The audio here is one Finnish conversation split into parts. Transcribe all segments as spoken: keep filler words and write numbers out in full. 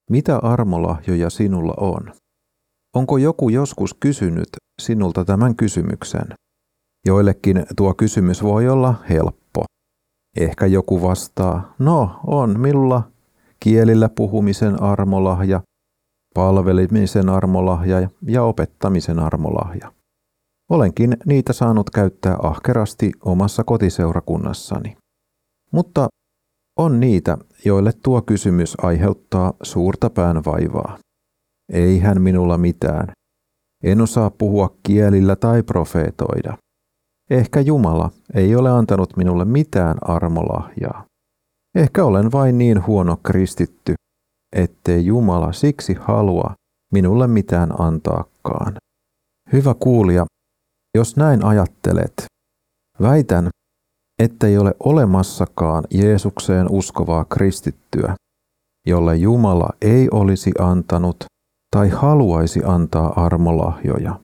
Mitä armolahjoja sinulla on? Onko joku joskus kysynyt sinulta tämän kysymyksen? Joillekin tuo kysymys voi olla helppo. Ehkä joku vastaa, no on minulla kielillä puhumisen armolahja, palvelemisen armolahja ja opettamisen armolahja. Olenkin niitä saanut käyttää ahkerasti omassa kotiseurakunnassani. Mutta on niitä, joille tuo kysymys aiheuttaa suurta päänvaivaa. Eihän minulla mitään. En osaa puhua kielillä tai profeetoida. Ehkä Jumala ei ole antanut minulle mitään armolahjaa. Ehkä olen vain niin huono kristitty, ettei Jumala siksi halua minulle mitään antaakaan. Hyvä kuulija, jos näin ajattelet, väitän, ettei ole olemassakaan Jeesukseen uskovaa kristittyä, jolle Jumala ei olisi antanut tai haluaisi antaa armolahjoja.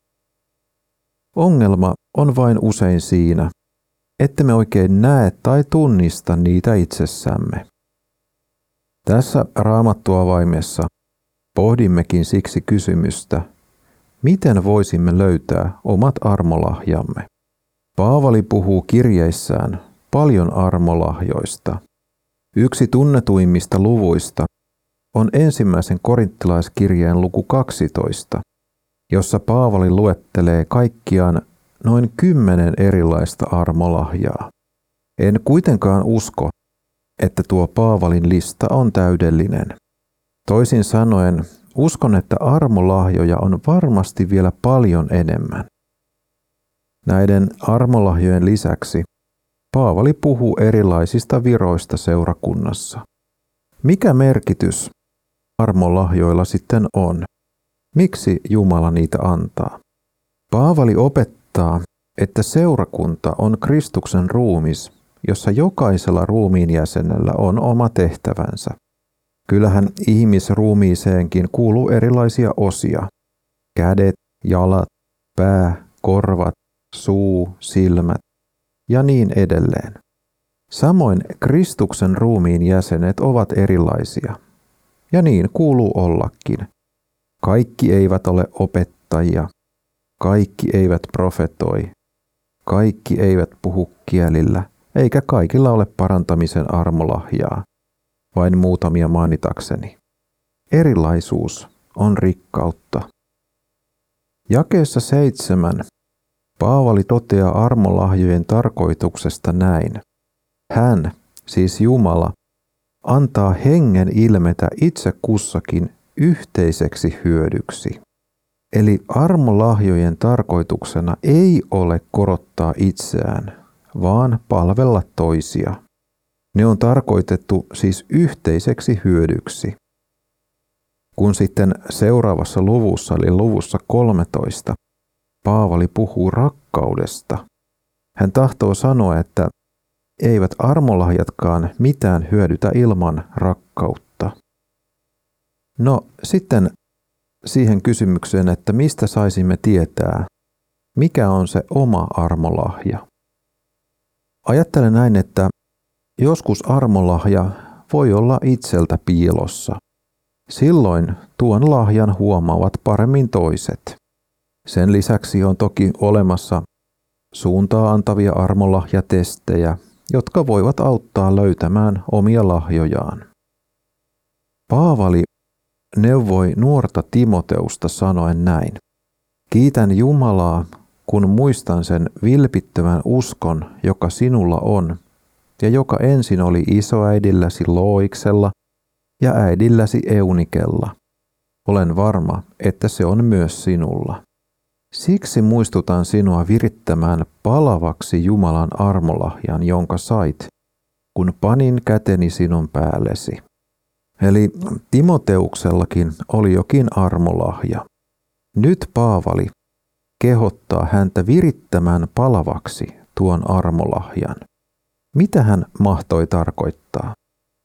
Ongelma on vain usein siinä, että me oikein näe tai tunnista niitä itsessämme. Tässä Raamattuavaimessa pohdimmekin siksi kysymystä, miten voisimme löytää omat armolahjamme. Paavali puhuu kirjeissään paljon armolahjoista. Yksi tunnetuimmista luvuista on ensimmäisen korinttilaiskirjeen luku kaksitoista, jossa Paavali luettelee kaikkiaan noin kymmenen erilaista armolahjaa. En kuitenkaan usko, että tuo Paavalin lista on täydellinen. Toisin sanoen, uskon, että armolahjoja on varmasti vielä paljon enemmän. Näiden armolahjojen lisäksi Paavali puhuu erilaisista viroista seurakunnassa. Mikä merkitys armolahjoilla sitten on? Miksi Jumala niitä antaa? Paavali opettaa, että seurakunta on Kristuksen ruumis, jossa jokaisella ruumiin jäsenellä on oma tehtävänsä. Kyllähän ihmisruumiiseenkin kuuluu erilaisia osia. Kädet, jalat, pää, korvat, suu, silmät ja niin edelleen. Samoin Kristuksen ruumiin jäsenet ovat erilaisia. Ja niin kuuluu ollakin. Kaikki eivät ole opettajia. Kaikki eivät profetoi. Kaikki eivät puhu kielillä, eikä kaikilla ole parantamisen armolahjaa. Vain muutamia mainitakseni. Erilaisuus on rikkautta. Jakeessa seitsemän Paavali toteaa armolahjojen tarkoituksesta näin. Hän, siis Jumala, antaa hengen ilmetä itse kussakin yhteiseksi hyödyksi. Eli armolahjojen tarkoituksena ei ole korottaa itseään, vaan palvella toisia. Ne on tarkoitettu siis yhteiseksi hyödyksi. Kun sitten seuraavassa luvussa, eli luvussa kolmetoista, Paavali puhuu rakkaudesta. Hän tahtoo sanoa, että eivät armolahjatkaan mitään hyödytä ilman rakkautta. No sitten siihen kysymykseen, että mistä saisimme tietää, mikä on se oma armolahja. Ajattelen näin, että joskus armolahja voi olla itseltä piilossa. Silloin tuon lahjan huomaavat paremmin toiset. Sen lisäksi on toki olemassa suuntaa antavia armolahjatestejä, jotka voivat auttaa löytämään omia lahjojaan. Paavali neuvoi nuorta Timoteusta sanoen näin. Kiitän Jumalaa, kun muistan sen vilpittömän uskon, joka sinulla on, ja joka ensin oli isoäidilläsi Looiksella ja äidilläsi Eunikella. Olen varma, että se on myös sinulla. Siksi muistutan sinua virittämään palavaksi Jumalan armolahjan, jonka sait, kun panin käteni sinun päällesi. Eli Timoteuksellakin oli jokin armolahja. Nyt Paavali kehottaa häntä virittämään palavaksi tuon armolahjan. Mitä hän mahtoi tarkoittaa?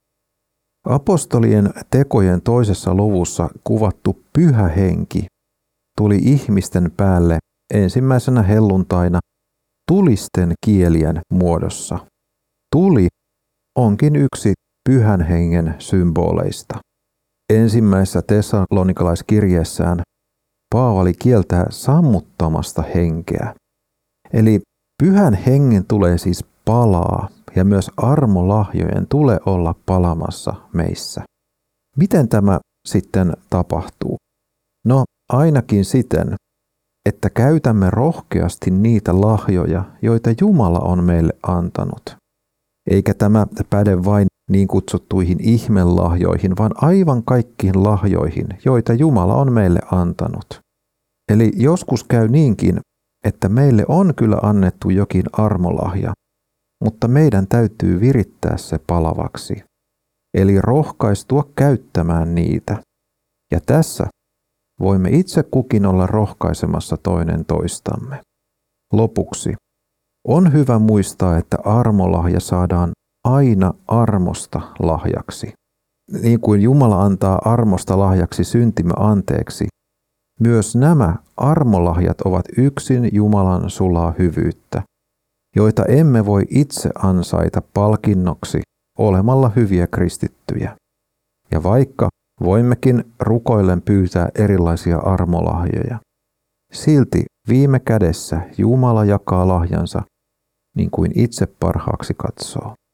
Apostolien tekojen toisessa luvussa kuvattu pyhä henki tuli ihmisten päälle ensimmäisenä helluntaina tulisten kielien muodossa. Tuli onkin yksi pyhän hengen symboleista. Ensimmäisessä tessalonikalaiskirjeessään Paavali kieltää sammuttamasta henkeä. Eli pyhän hengen tulee siis palaa ja myös armolahjojen tulee olla palamassa meissä. Miten tämä sitten tapahtuu? No ainakin siten, että käytämme rohkeasti niitä lahjoja, joita Jumala on meille antanut. Eikä tämä päde vain niin kutsuttuihin ihmelahjoihin, vaan aivan kaikkiin lahjoihin, joita Jumala on meille antanut. Eli joskus käy niinkin, että meille on kyllä annettu jokin armolahja, mutta meidän täytyy virittää se palavaksi. Eli rohkaistua käyttämään niitä. Ja tässä voimme itse kukin olla rohkaisemassa toinen toistamme. Lopuksi on hyvä muistaa, että armolahja saadaan aina armosta lahjaksi. Niin kuin Jumala antaa armosta lahjaksi syntimme anteeksi, myös nämä armolahjat ovat yksin Jumalan sulaa hyvyyttä, joita emme voi itse ansaita palkinnoksi olemalla hyviä kristittyjä. Ja vaikka voimmekin rukoillen pyytää erilaisia armolahjoja, silti viime kädessä Jumala jakaa lahjansa niin kuin itse parhaaksi katsoo.